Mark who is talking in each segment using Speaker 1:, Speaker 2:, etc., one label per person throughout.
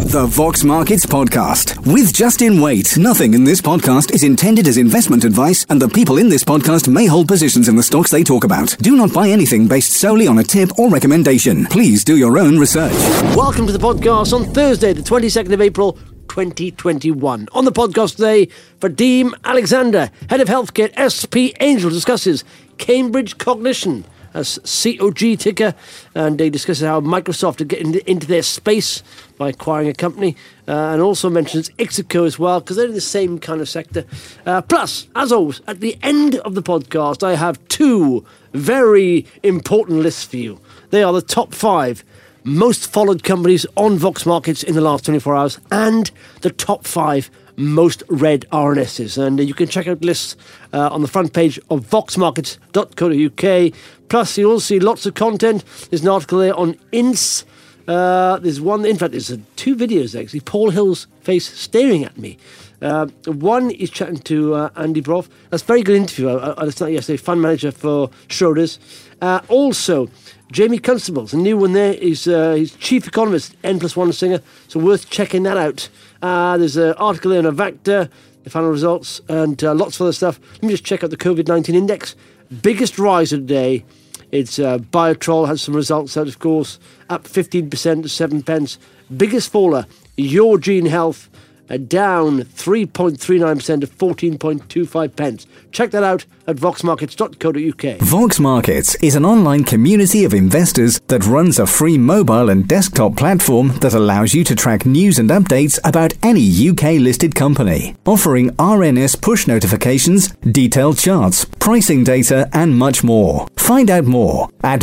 Speaker 1: The Vox Markets Podcast with Justin Waite. Nothing in this podcast is intended as investment advice, and the people in this podcast may hold positions in the stocks they talk about. Do not buy anything based solely on a tip or recommendation. Please do your own research.
Speaker 2: Welcome to the podcast on Thursday, the 22nd of April, 2021. On the podcast today, Vadim Alexander, Head of Healthcare, SP Angel, discusses Cambridge Cognition as COG ticker, and they discuss how Microsoft are getting into their space by acquiring a company, and also mentions Ixico as well, because they're in the same kind of sector. Plus, as always, at the end of the podcast, I have two very important lists for you. They are the top 5 most followed companies on Vox Markets in the last 24 hours, and the top 5 most read RNSs. And you can check out lists on the front page of voxmarkets.co.uk. Plus, you'll see lots of content. There's an article there on INS. There's one, in fact, there's 2 videos actually. Paul Hill's face staring at me. One is chatting to Andy Brough. That's a very good interview. I listened to that yesterday, fund manager for Schroders. Also, Jamie Constable's a new one there. He's chief economist, N+1 Singer, so worth checking that out. There's an article there on Avacta, the final results, and lots of other stuff. Let me just check out the COVID-19 index. Biggest rise of the day. It's Biotrol has some results out, of course, up 15% to 7 pence. Biggest faller, Yourgene Health, down 3.39% to 14.25 pence. Check that out at voxmarkets.co.uk.
Speaker 1: Vox Markets is an online community of investors that runs a free mobile and desktop platform that allows you to track news and updates about any UK-listed company, offering RNS push notifications, detailed charts, pricing data, and much more. Find out more at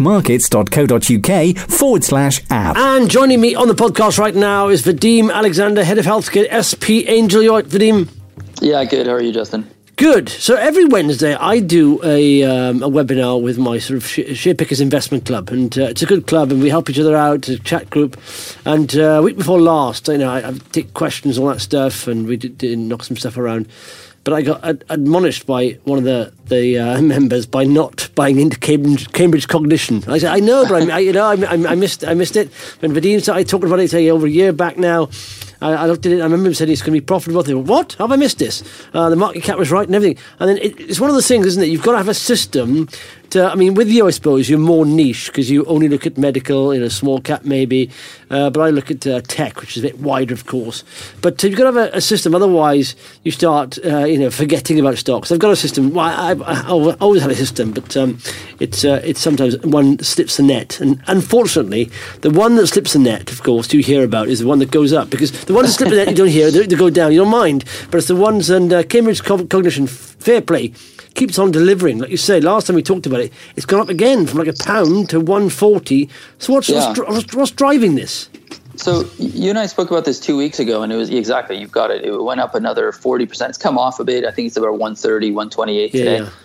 Speaker 1: voxmarkets.co.uk/app.
Speaker 2: And joining me on the podcast right now is Vadim Alexander, Head of Healthcare, SP Angel. You all right, Vadim?
Speaker 3: Yeah, good. How are you, Justin?
Speaker 2: Good. So every Wednesday I do a webinar with my sort of SharePickers Investment Club, and it's a good club, and we help each other out, a chat group. And week before last, I take questions, all that stuff, and we did knock some stuff around. But I got admonished by one of the members by not buying into Cambridge Cognition. I said, I know, but I missed it. When Vadim started talking about it over a year back now, I looked at it. I remember him saying it's going to be profitable. I thought, what? Have I missed this? The market cap was right and everything. And then it's one of those things, isn't it? You've got to have a system. With you, I suppose, you're more niche because you only look at medical, small cap maybe. But I look at tech, which is a bit wider, of course. But you've got to have a system. Otherwise, you start, forgetting about stocks. I've got a system. Well, I always had a system, but it's sometimes one slips the net. And unfortunately, the one that slips the net, of course, you hear about is the one that goes up. Because the ones that slip the net, you don't hear. They go down. You don't mind. But it's the ones, and Cambridge Cognition, fair play, keeps on delivering. Like you say, last time we talked about it, it's gone up again from like £1 to 140. So what's driving this?
Speaker 3: So you and I spoke about this 2 weeks ago, and it was exactly, you've got it. It went up another 40%. It's come off a bit. I think it's about 130, 128 today.
Speaker 2: Yeah.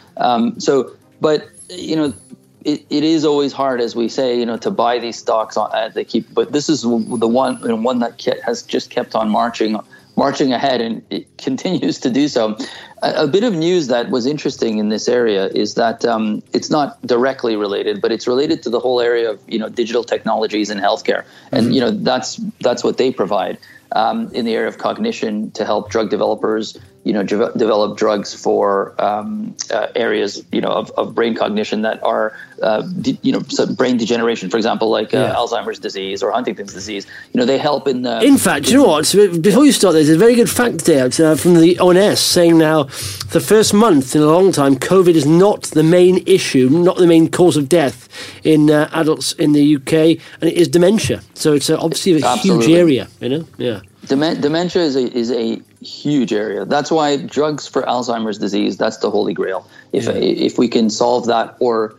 Speaker 3: But it is always hard, as we say, to buy these stocks. But this is the one that has just kept on marching ahead, and it continues to do so. A bit of news that was interesting in this area is that it's not directly related, but it's related to the whole area of digital technologies in healthcare, and that's what they provide in the area of cognition to help drug developers develop drugs for areas of brain cognition that are brain degeneration, for example, like Alzheimer's disease or Huntington's disease. They help in.
Speaker 2: In fact, you know what? So before you start, there's a very good fact there from the ONS saying now, the first month in a long time, COVID is not the main issue, not the main cause of death in adults in the UK, and it is dementia. So it's obviously a huge area, Yeah.
Speaker 3: Dementia is a huge area. That's why drugs for Alzheimer's disease, that's the holy grail. If we can solve that or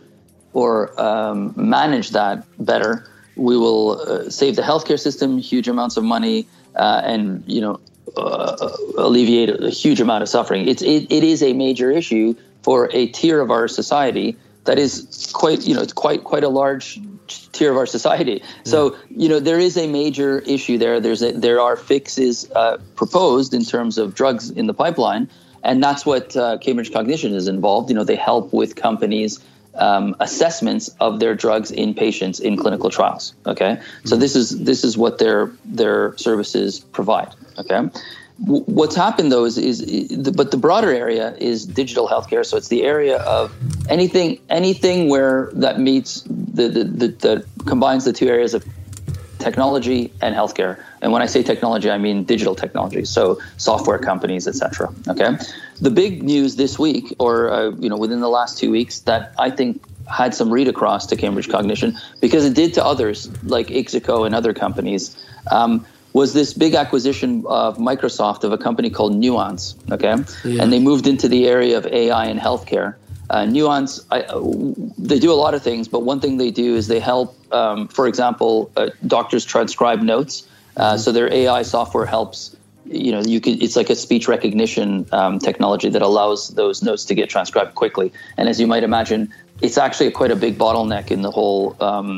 Speaker 3: manage that better, we will save the healthcare system huge amounts of money and alleviate a huge amount of suffering. It is a major issue for a tier of our society that is quite a large tier of our society. So, there is a major issue there. There are fixes proposed in terms of drugs in the pipeline, and that's what Cambridge Cognition is involved. They help with companies assessments of their drugs in patients in clinical trials. Okay, so this is what their services provide. Okay, what's happened though but the broader area is digital healthcare. So it's the area of anything where that meets that combines the two areas of technology and healthcare. And when I say technology, I mean digital technology, so software companies, etc. Okay, the big news this week, or within the last 2 weeks, that I think had some read across to Cambridge Cognition, because it did to others like Ixico and other companies, was this big acquisition of Microsoft of a company called Nuance. Okay, and they moved into the area of AI and healthcare. Nuance, they do a lot of things, but one thing they do is they help, for example, doctors transcribe notes. So their AI software helps, it's like a speech recognition technology that allows those notes to get transcribed quickly. And as you might imagine, it's actually quite a big bottleneck in the whole,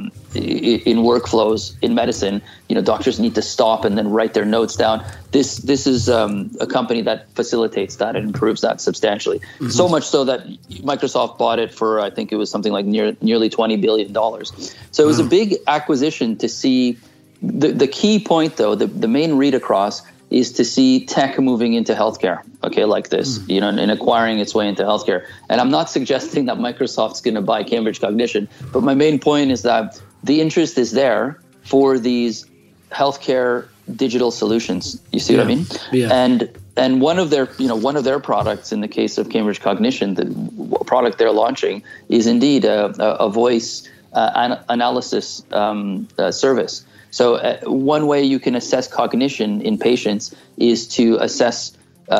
Speaker 3: in workflows in medicine. Doctors need to stop and then write their notes down. This is a company that facilitates that and improves that substantially. Mm-hmm. So much so that Microsoft bought it for, I think it was something like nearly $20 billion. So it was a big acquisition to see. The key point, though, the main read across is to see tech moving into healthcare, okay, like this, and acquiring its way into healthcare. And I'm not suggesting that Microsoft's going to buy Cambridge Cognition, but my main point is that the interest is there for these healthcare digital solutions. You see what I mean? Yeah. And one of their products, in the case of Cambridge Cognition, the product they're launching is indeed a voice analysis service. So one way you can assess cognition in patients is to assess.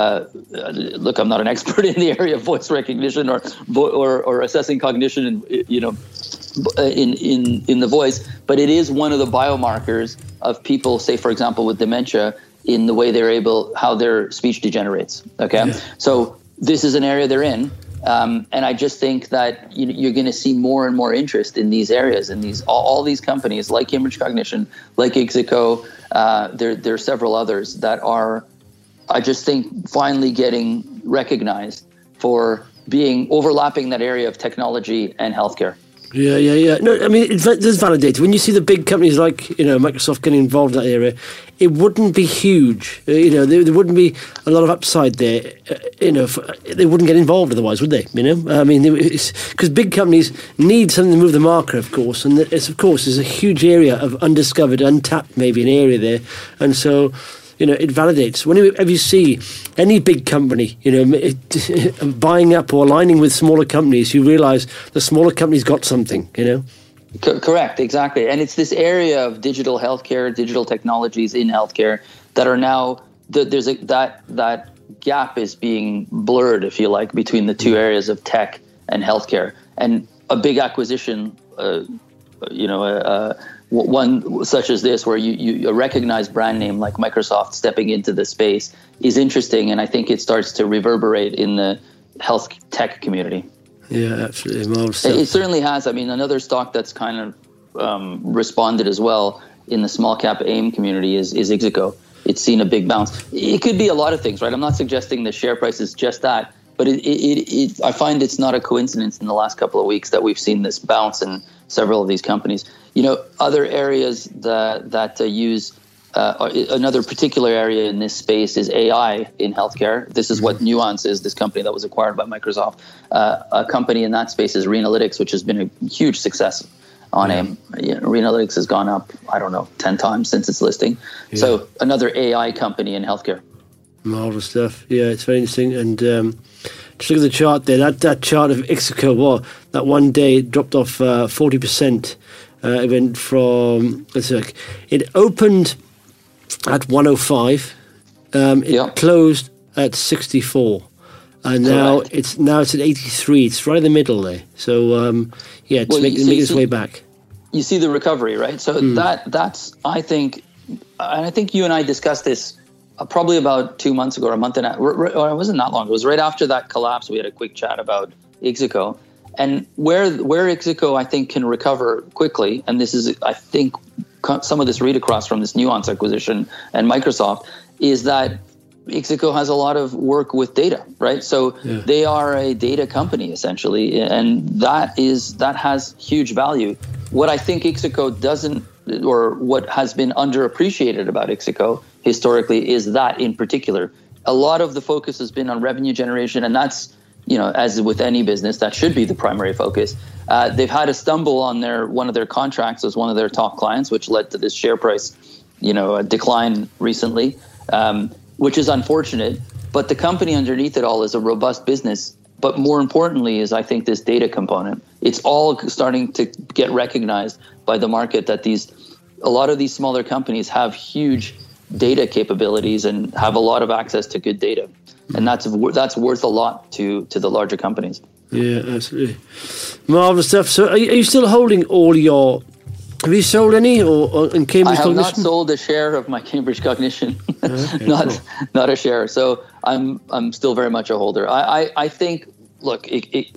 Speaker 3: Look, I'm not an expert in the area of voice recognition or assessing cognition, in the voice, but it is one of the biomarkers of people, say for example with dementia, in the way how their speech degenerates. Okay, so this is an area they're in. And I just think that you're going to see more and more interest in these areas, and all these companies like Cambridge Cognition, like Ixico. There are several others that are, I just think, finally getting recognized for overlapping that area of technology and healthcare.
Speaker 2: Yeah. No, I mean, it does validate. When you see the big companies like, Microsoft getting involved in that area, it wouldn't be huge. There wouldn't be a lot of upside there. They wouldn't get involved otherwise, would they? I mean, because big companies need something to move the market, of course. And there's a huge area of undiscovered, untapped, maybe an area there. And so, it validates. Whenever you see any big company, buying up or aligning with smaller companies, you realize the smaller company's got something,
Speaker 3: Correct, exactly. And it's this area of digital healthcare, digital technologies in healthcare that are now, that gap is being blurred, if you like, between the two areas of tech and healthcare. And a big acquisition, one such as this, where you recognize brand name like Microsoft stepping into the space, is interesting, and I think it starts to reverberate in the health tech community.
Speaker 2: Yeah, absolutely.
Speaker 3: It certainly has. I mean, another stock that's kind of responded as well in the small cap AIM community is Ixico. It's seen a big bounce. It could be a lot of things, right? I'm not suggesting the share price is just that, but I find it's not a coincidence in the last couple of weeks that we've seen this bounce in several of these companies. Other areas that use another particular area in this space is AI in healthcare. This is what Nuance is, this company that was acquired by Microsoft. A company in that space is Renalytix, which has been a huge success on AIM. Renalytix has gone up, 10 times since its listing. Yeah. So another AI company in healthcare.
Speaker 2: Marvelous stuff. Yeah, it's very interesting. And just look at the chart there. That chart of Ixico, that one day it dropped off 40%. It went from, it opened at 105. It closed at 64. And now it's at 83. It's right in the middle there. So, it's making its way back.
Speaker 3: You see the recovery, right? So that's, I think you and I discussed this probably about 2 months ago or a month and a half. Or it wasn't that long. It was right after that collapse. We had a quick chat about Ixico. And where Ixico, I think, can recover quickly, and this is, I think, some of this read across from this Nuance acquisition and Microsoft, is that Ixico has a lot of work with data, right? So they are a data company essentially, and that has huge value. What I think Ixico doesn't, or what has been underappreciated about Ixico historically, is that in particular, a lot of the focus has been on revenue generation, and that's, as with any business, that should be the primary focus. They've had a stumble on one of their contracts as one of their top clients, which led to this share price, a decline recently. Which is unfortunate, but the company underneath it all is a robust business. But more importantly is, I think, this data component. It's all starting to get recognized by the market that a lot of these smaller companies have huge data capabilities and have a lot of access to good data. And that's worth a lot to the larger companies.
Speaker 2: Yeah, absolutely. Marvelous stuff. So are you still holding all your... Have you sold any or in Cambridge Cognition?
Speaker 3: I have not sold a share of my Cambridge Cognition, not a share. So I'm still very much a holder. I think, look,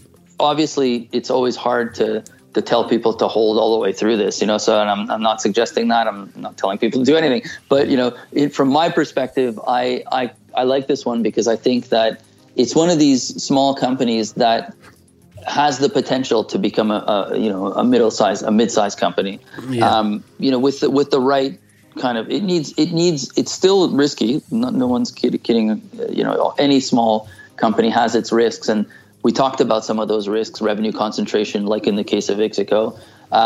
Speaker 3: obviously it's always hard to tell people to hold all the way through this, So and I'm not suggesting that. I'm not telling people to do anything. But from my perspective, I like this one because I think that it's one of these small companies that has the potential to become a mid-sized company. Yeah. With the right kind of, it's still risky. No one's kidding. Any small company has its risks, and we talked about some of those risks, revenue concentration, like in the case of Ixico.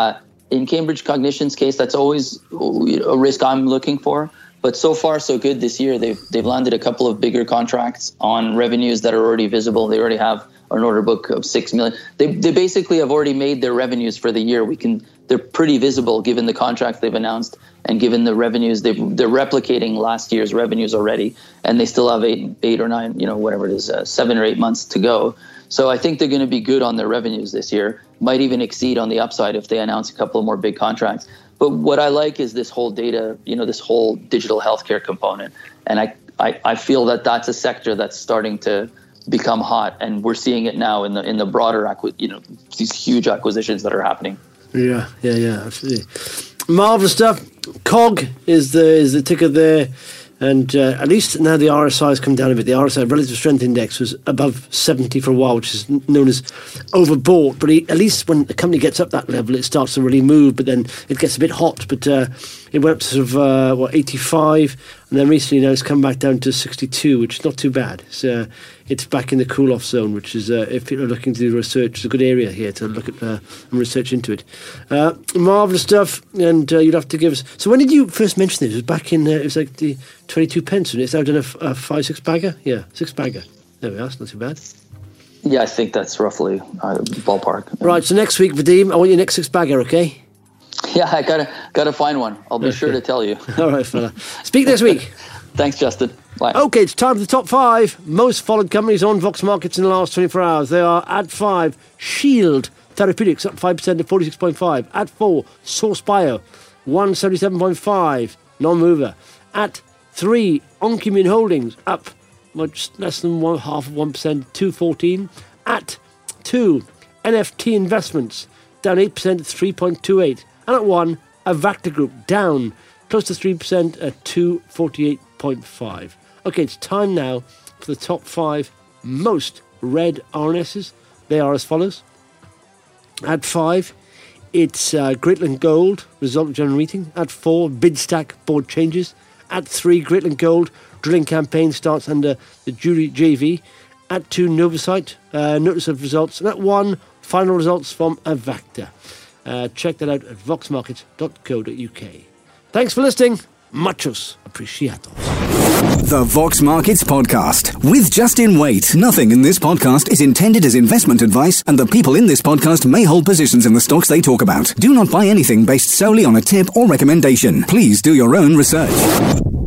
Speaker 3: In Cambridge Cognition's case, that's always a risk I'm looking for. But so far, so good this year. They've landed a couple of bigger contracts on revenues that are already visible. They already have an order book of 6 million. They basically have already made their revenues for the year. They're pretty visible given the contracts they've announced and given the revenues. They're replicating last year's revenues already, and they still have 8 or 9, whatever it is, 7 or 8 months to go. So I think they're going to be good on their revenues this year. Might even exceed on the upside if they announce a couple of more big contracts. But what I like is this whole data, this whole digital healthcare component, and I feel that that's a sector that's starting to become hot, and we're seeing it now in the broader these huge acquisitions that are happening. Yeah,
Speaker 2: absolutely. Marvelous stuff. COG is the ticker there, and at least now the RSI has come down a bit. The RSI Relative Strength Index was above 70 for a while, which is known as overbought. But at least when a company gets up that level, it starts to really move. But then it gets a bit hot. But it went up to sort of 85. And then recently now it's come back down to 62, which is not too bad. It's back in the cool-off zone, which is, if people are looking to do research, it's a good area here to look at and research into it. Marvellous stuff, and you'd have to give us... So when did you first mention this? It was back in, it was like the 22 pence, and it's now done a 5-6 bagger? Yeah, 6 bagger. There we are, it's not too bad.
Speaker 3: Yeah, I think that's roughly ballpark.
Speaker 2: Right, so next week, Vadim, I want your next 6 bagger, okay?
Speaker 3: Yeah, I gotta find one. I'll be sure to tell you.
Speaker 2: All right, fella. Speak next week.
Speaker 3: Thanks, Justin. Bye.
Speaker 2: Okay, it's time for the top 5 most followed companies on Vox Markets in the last 24 hours. They are at 5, Shield Therapeutics, up 5% to 46.5. At 4, Source Bio, 177.5, non-mover. At 3, Oncommune Holdings, up much less than 0.5%, 214. At 2, NFT Investments, down 8% to 3.28. And at 1, Avacta Group, down close to 3% at 248.5. Okay, it's time now for the top 5 most read RNSs. They are as follows. At 5, it's Greatland Gold, result of general meeting. At 4, Bidstack, board changes. At 3, Greatland Gold, drilling campaign starts under the Jury JV. At 2, Novocyte, notice of results. And at 1, final results from Avacta. Check that out at voxmarkets.co.uk. Thanks for listening. Muchos apreciados.
Speaker 1: The Vox Markets Podcast with Justin Waite. Nothing in this podcast is intended as investment advice, and the people in this podcast may hold positions in the stocks they talk about. Do not buy anything based solely on a tip or recommendation. Please do your own research.